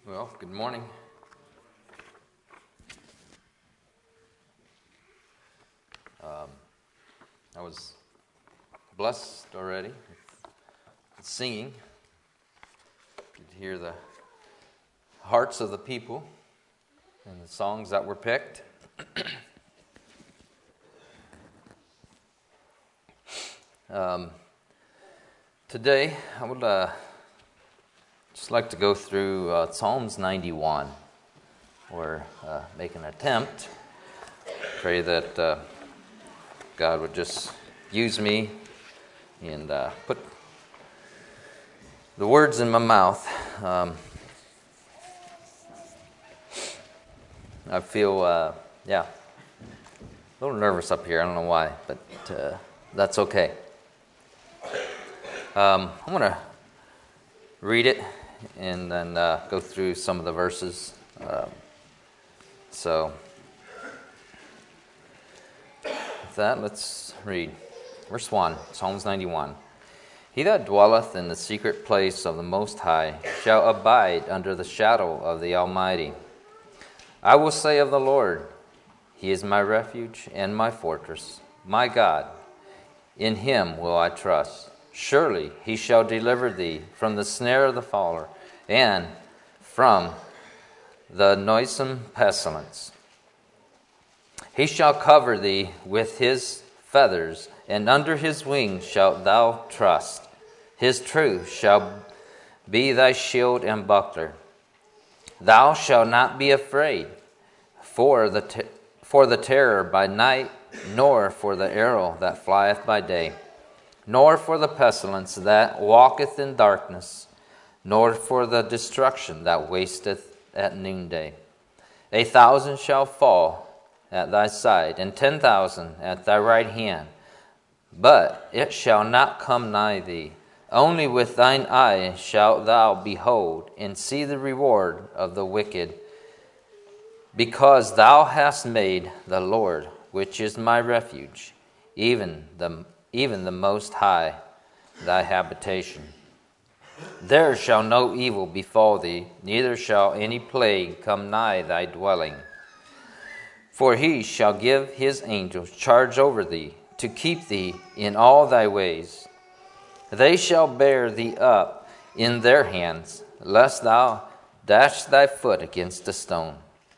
Well, good morning. I was blessed already with singing. You could hear the hearts of the people and the songs that were picked. Today, I would just like to go through Psalms 91, or make an attempt. Pray that God would just use me and put the words in my mouth. I feel, a little nervous up here. I don't know why, but that's okay. I'm going to read it and then go through some of the verses. With that, let's read. Verse 1, Psalms 91. He that dwelleth in the secret place of the Most High shall abide under the shadow of the Almighty. I will say of the Lord, He is my refuge and my fortress, my God. In Him will I trust. Surely He shall deliver thee from the snare of the fowler and from the noisome pestilence. He shall cover thee with His feathers, and under His wings shalt thou trust. His truth shall be thy shield and buckler. Thou shalt not be afraid for the terror by night, nor for the arrow that flieth by day, nor for the pestilence that walketh in darkness, nor for the destruction that wasteth at noonday. 1,000 shall fall at thy side, and 10,000 at thy right hand, but it shall not come nigh thee. Only with thine eyes shalt thou behold, and see the reward of the wicked, because thou hast made the Lord, which is my refuge, even the Most High, thy habitation. There shall no evil befall thee, neither shall any plague come nigh thy dwelling. For He shall give His angels charge over thee, to keep thee in all thy ways. They shall bear thee up in their hands, lest thou dash thy foot against a stone.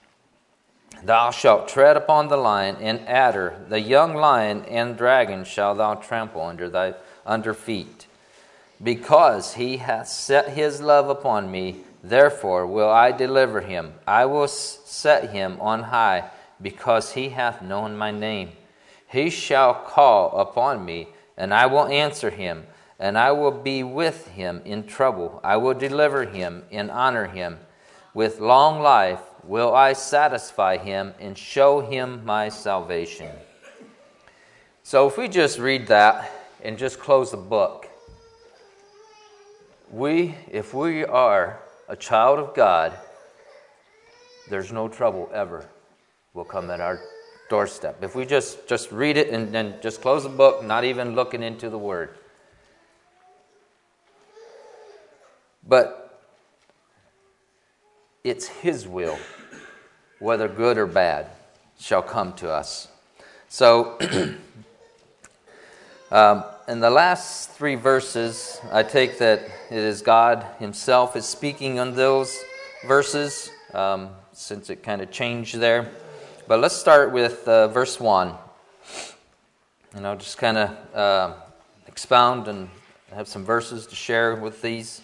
Thou shalt tread upon the lion and adder, the young lion and dragon shall thou trample under feet. Because He hath set His love upon me, therefore will I deliver him. I will set him on high, because he hath known my name. He shall call upon me, and I will answer him, and I will be with him in trouble. I will deliver him and honor him. With long life will I satisfy him and show him my salvation. So if we just read that and just close the book, if we are a child of God, there's no trouble ever will come at our doorstep. If we just read it and then just close the book, not even looking into the Word. But it's His will, whether good or bad, shall come to us. So, in the last 3 verses, I take that it is God Himself is speaking on those verses, since it kind of changed there. But let's start with verse 1. And I'll just kind of expound and have some verses to share with these.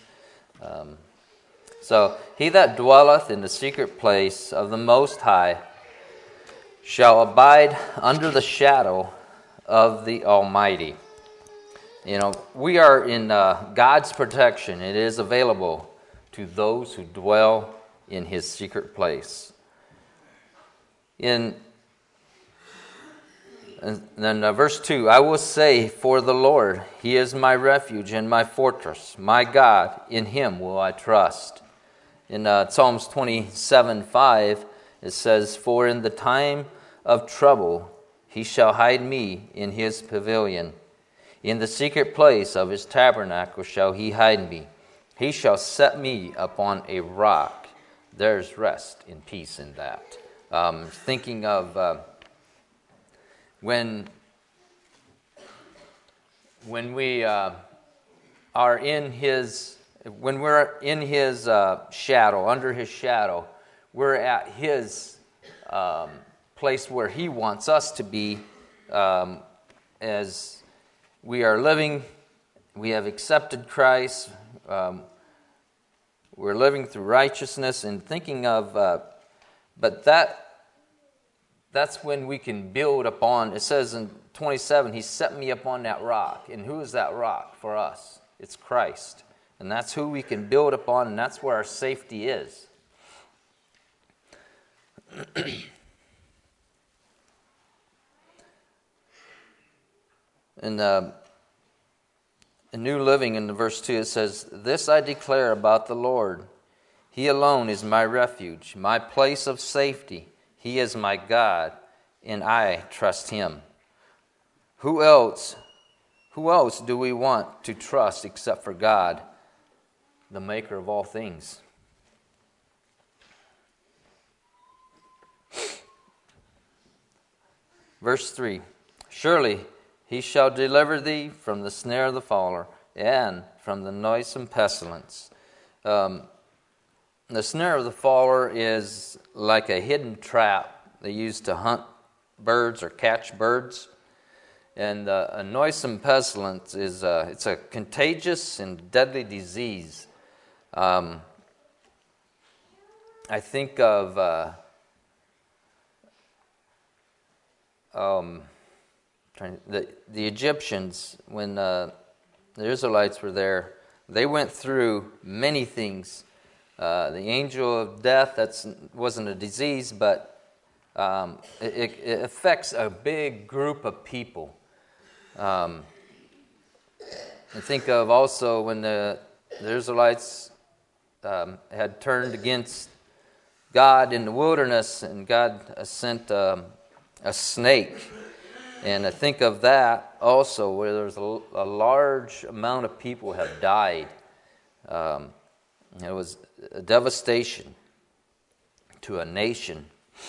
So, he that dwelleth in the secret place of the Most High shall abide under the shadow of the Almighty. You know, we are in God's protection. It is available to those who dwell in His secret place. And then verse 2, I will say for the Lord, He is my refuge and my fortress, my God, in Him will I trust. In Psalms 27:5, it says, for in the time of trouble He shall hide me in His pavilion. In the secret place of His tabernacle shall He hide me. He shall set me upon a rock. there's rest and peace in that. Thinking of when we are in His, when we're in His shadow, under His shadow, we're at His place where He wants us to be, as we are living. We have accepted Christ. We're living through righteousness, and thinking of, but that's when we can build upon. It says in 27, He set me upon that rock. And who is that rock for us? It's Christ. And that's who we can build upon, and that's where our safety is. In New Living, in the verse 2, it says, "This I declare about the Lord. He alone is my refuge, my place of safety. He is my God, and I trust Him." Who else do we want to trust except for God, the maker of all things? Verse 3, "Surely He shall deliver thee from the snare of the fowler and from the noisome pestilence." The snare of the fowler is like a hidden trap they use to hunt birds or catch birds. And a noisome pestilence is it's a contagious and deadly disease. I think of the Egyptians, when the Israelites were there. They went through many things. The angel of death, that wasn't a disease, but it affects a big group of people. And think of also when the Israelites had turned against God in the wilderness, and God sent a snake. And I think of that also, where there's a large amount of people have died. It was a devastation to a nation.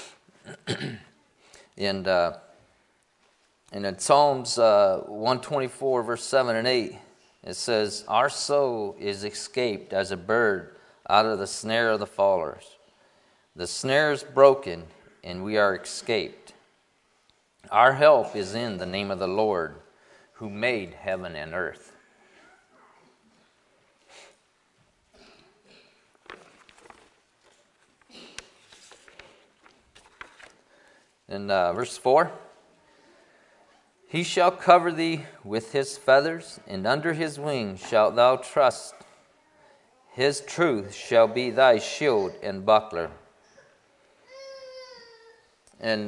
And in Psalms 124, verse 7 and 8, it says, "Our soul is escaped as a bird out of the snare of the fowlers. The snare is broken, and we are escaped. Our help is in the name of the Lord, who made heaven and earth." In verse 4, "He shall cover thee with His feathers, and under His wings shalt thou trust. His truth shall be thy shield and buckler." And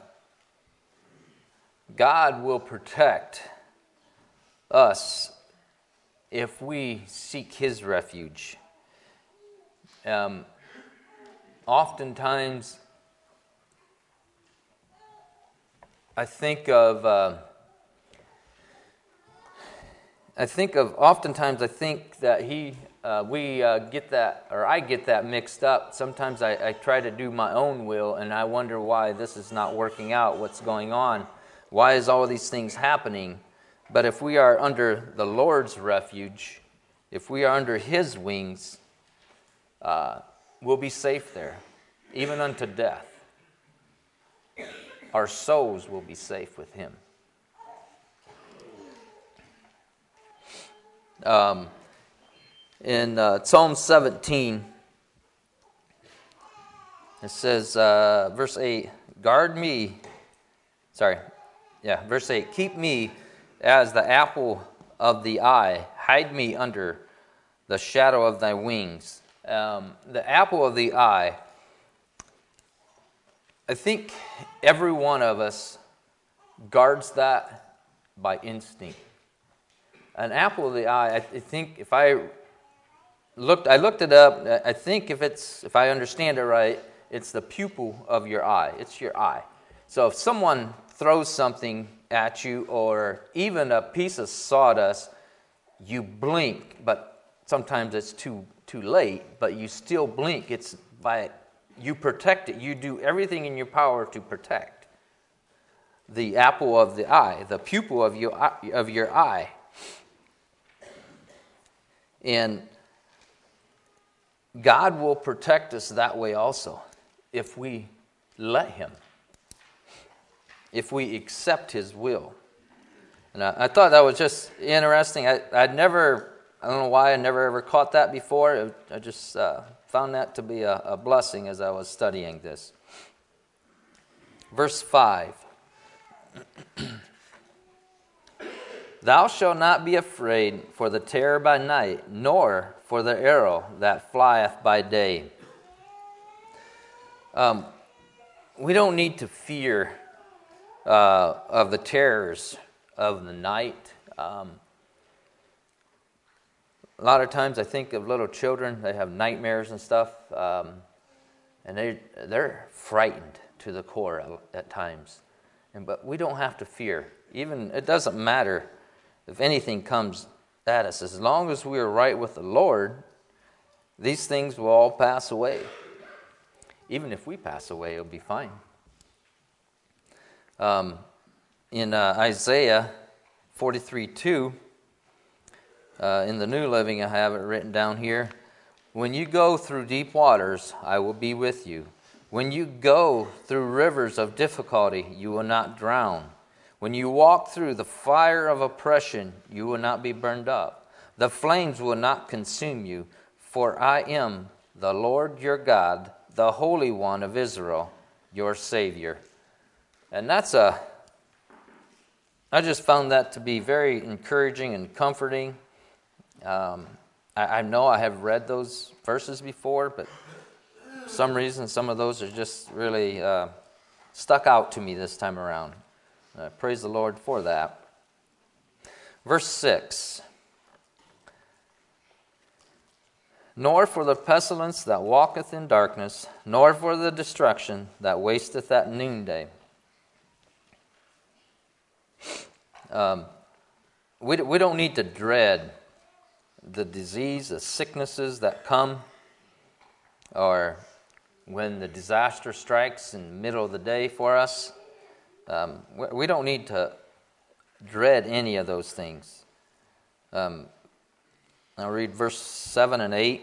God will protect us if we seek His refuge. Oftentimes, I think that we get that, or I get that mixed up. Sometimes I try to do my own will, and I wonder why this is not working out. What's going on? Why is all these things happening? But if we are under the Lord's refuge, if we are under His wings, we'll be safe there, even unto death. Our souls will be safe with Him. In Psalm 17, it says, verse 8, verse 8, "Keep me as the apple of the eye, hide me under the shadow of thy wings." The apple of the eye, I think every one of us guards that by instinct. An apple of the eye, I think if I looked it up, I think if I understand it right, it's the pupil of your eye. It's your eye. So if someone throws something at you, or even a piece of sawdust, you blink, but sometimes it's too late, but you still blink. It's you protect it. You do everything in your power to protect the apple of the eye, the pupil of your eye. And God will protect us that way also if we let Him, if we accept His will. And I thought that was just interesting. I don't know why I never ever caught that before. I just found that to be a blessing as I was studying this. Verse 5. Thou shalt not be afraid for the terror by night, nor for the arrow that flieth by day. We don't need to fear of the terrors of the night. A lot of times I think of little children, they have nightmares and stuff, and they're frightened to the core at times. But we don't have to fear. Even it doesn't matter if anything comes at us. As long as we are right with the Lord, these things will all pass away. Even if we pass away, it'll be fine. In Isaiah 43:2, in the New Living, I have it written down here. When you go through deep waters, I will be with you. When you go through rivers of difficulty, you will not drown. When you walk through the fire of oppression, you will not be burned up. The flames will not consume you, for I am the Lord your God, the Holy One of Israel, your Savior. And I just found that to be very encouraging and comforting. I know I have read those verses before, but for some reason, some of those are just really stuck out to me this time around. Praise the Lord for that. Verse 6. Nor for the pestilence that walketh in darkness, nor for the destruction that wasteth at noonday. We don't need to dread the disease, the sicknesses that come, or when the disaster strikes in the middle of the day for us. We don't need to dread any of those things. I'll read verse 7 and 8.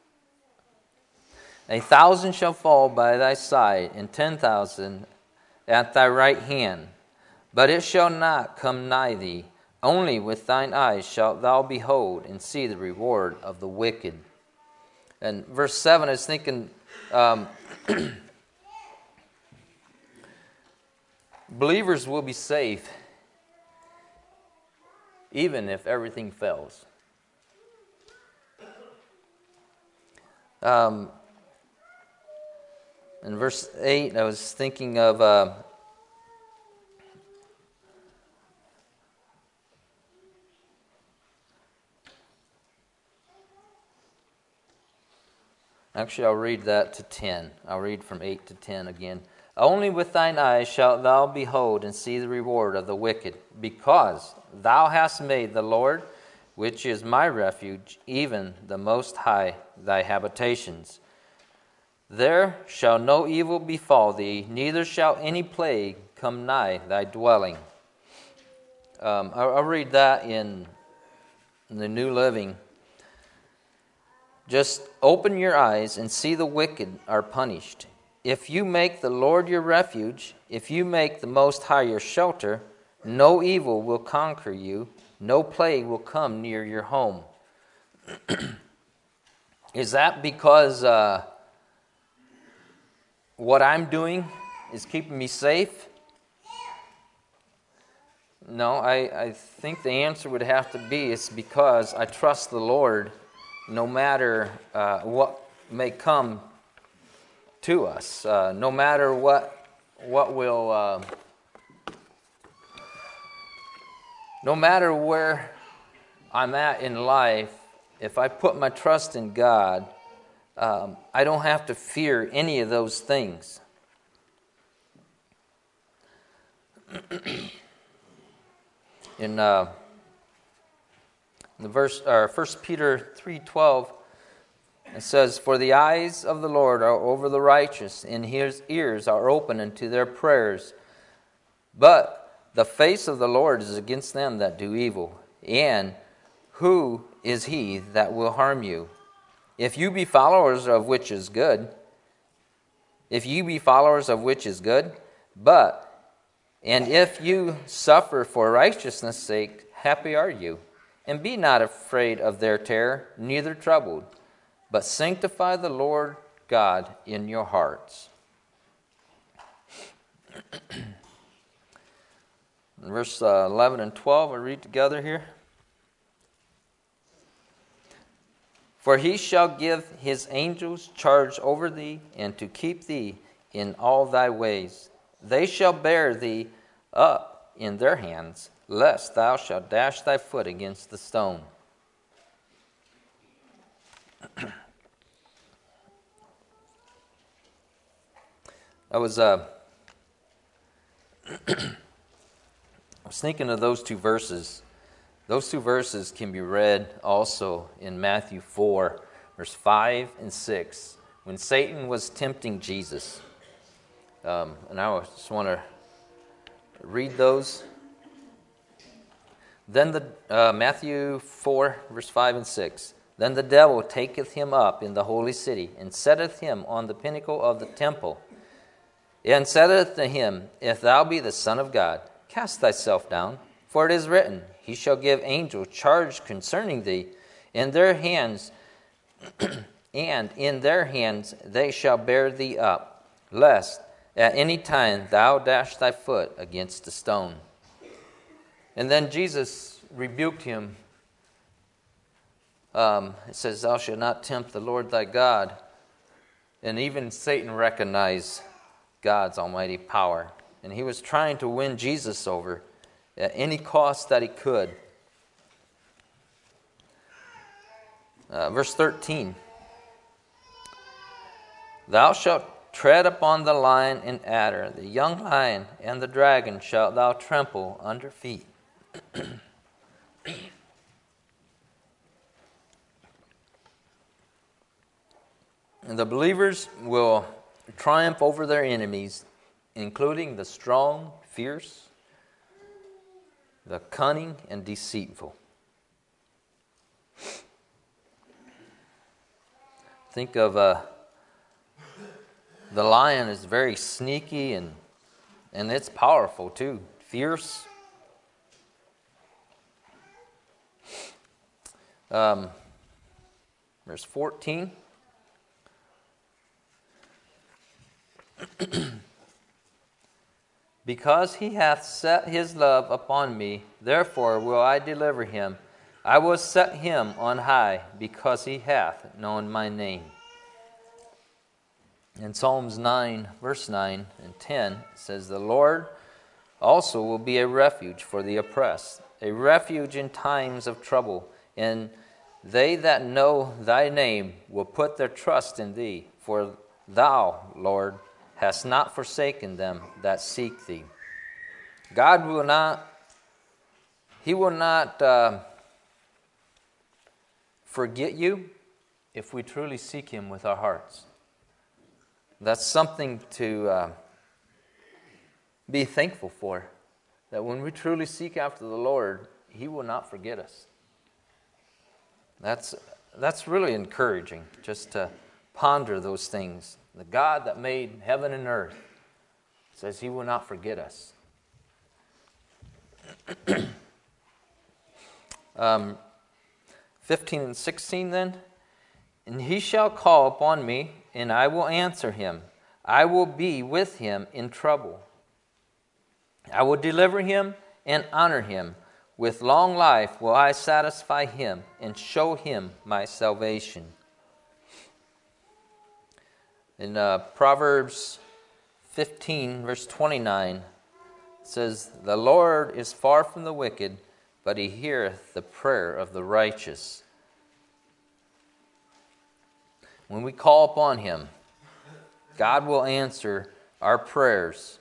1,000 shall fall by thy side, and 10,000 at thy right hand, but it shall not come nigh thee. Only with thine eyes shalt thou behold and see the reward of the wicked. And verse 7 is thinking, believers will be safe even if everything fails. In verse 8, I was thinking of actually, I'll read that to 10. I'll read from 8 to 10 again. Only with thine eyes shalt thou behold and see the reward of the wicked, because thou hast made the Lord, which is my refuge, even the Most High, thy habitations. There shall no evil befall thee, neither shall any plague come nigh thy dwelling. I'll read that in the New Living. Just open your eyes and see the wicked are punished. If you make the Lord your refuge, if you make the Most High your shelter, no evil will conquer you, no plague will come near your home. Is that because what I'm doing is keeping me safe? No, I think the answer would have to be it's because I trust the Lord no matter what may come to us, no matter what will, no matter where I'm at in life, if I put my trust in God, I don't have to fear any of those things. In the verse, 1 Peter 3:12, It says, "For the eyes of the Lord are over the righteous, and his ears are open unto their prayers. But the face of the Lord is against them that do evil. And who is he that will harm you? If you be followers of which is good, and if you suffer for righteousness' sake, happy are you. And be not afraid of their terror, neither troubled, but sanctify the Lord God in your hearts." Verse 11 and 12, I read together here. "For he shall give his angels charge over thee, and to keep thee in all thy ways. They shall bear thee up in their hands, lest thou shalt dash thy foot against the stone." I was thinking of those two verses. Those two verses can be read also in Matthew 4, verse 5 and 6, when Satan was tempting Jesus. And I just want to read those. Then Matthew 4, verse 5 and 6. "Then the devil taketh him up in the holy city, and setteth him on the pinnacle of the temple, and saith to him, If thou be the Son of God, cast thyself down. For it is written, He shall give angels charge concerning thee, and in their hands they shall bear thee up, lest at any time thou dash thy foot against a stone." And then Jesus rebuked him. It says, "Thou shalt not tempt the Lord thy God." And even Satan recognized God's almighty power. And he was trying to win Jesus over at any cost that he could. Verse 13. "Thou shalt tread upon the lion and adder, the young lion and the dragon shalt thou trample under feet." And the believers will triumph over their enemies, including the strong, fierce, the cunning, and deceitful. Think of the lion is very sneaky and it's powerful too, fierce. Verse 14. "Because he hath set his love upon me, therefore will I deliver him. I will set him on high, because he hath known my name." In Psalms 9, verse 9 and 10, it says, "The Lord also will be a refuge for the oppressed, a refuge in times of trouble. And they that know thy name will put their trust in thee. For thou, Lord, hast not forsaken them that seek thee." God will not, He will not forget you if we truly seek Him with our hearts. That's something to be thankful for. That when we truly seek after the Lord, He will not forget us. That's really encouraging, just to ponder those things. The God that made heaven and earth says He will not forget us. 15 and 16 then. "And he shall call upon me, and I will answer him. I will be with him in trouble. I will deliver him and honor him. With long life will I satisfy him and show him my salvation." In Proverbs 15, verse 29, it says, "The Lord is far from the wicked, but He heareth the prayer of the righteous." When we call upon Him, God will answer our prayers.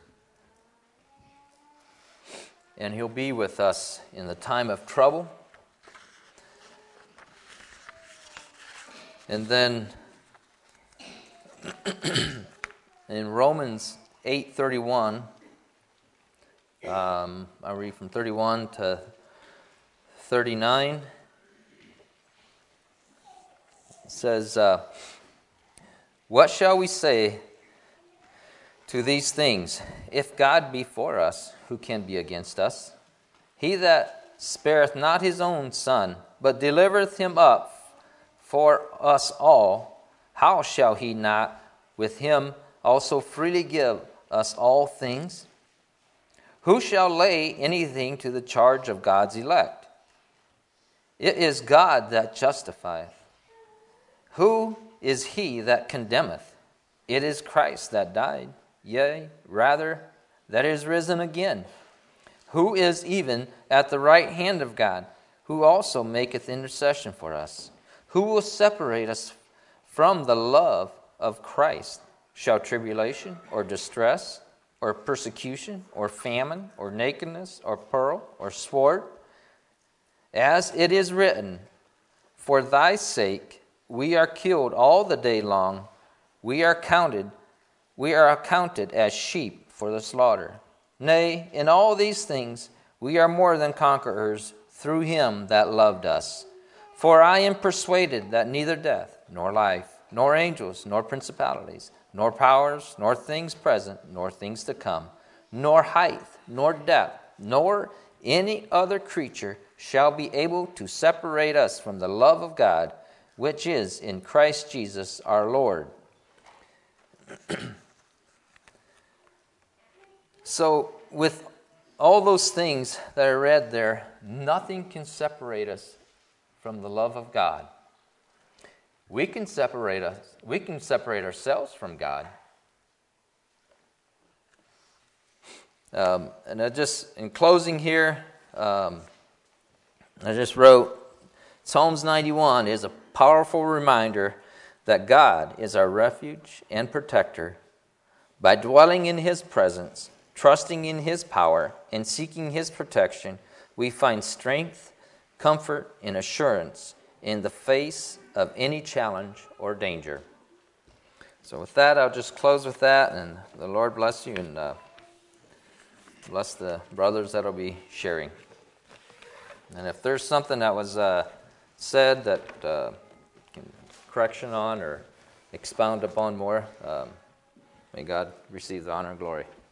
And He'll be with us in the time of trouble. And then In Romans 8:31, I'll read from 31 to 39. It says, "What shall we say to these things? If God be for us, who can be against us? He that spareth not his own Son, but delivereth him up for us all, how shall he not with him also freely give us all things? Who shall lay anything to the charge of God's elect? It is God that justifieth. Who is he that condemneth? It is Christ that died, yea, rather, that is risen again, who is even at the right hand of God, who also maketh intercession for us. Who will separate us from the love of Christ? Shall tribulation, or distress, or persecution, or famine, or nakedness, or peril, or sword? As it is written, for thy sake we are killed all the day long, we are accounted as sheep for the slaughter. Nay, in all these things we are more than conquerors through him that loved us. For I am persuaded that neither death, nor life, nor angels, nor principalities, nor powers, nor things present, nor things to come, nor height, nor depth, nor any other creature shall be able to separate us from the love of God, which is in Christ Jesus our Lord." So, with all those things that I read there, nothing can separate us from the love of God. We can separate ourselves from God. And I just, in closing here, I just wrote, Psalms 91 is a powerful reminder that God is our refuge and protector. By dwelling in his presence, trusting in his power, and seeking his protection, we find strength, comfort, and assurance in the face of any challenge or danger. So with that, I'll just close with that, and the Lord bless you, and bless the brothers that will be sharing. And if there's something that was said that can correction on or expound upon more, may God receive the honor and glory.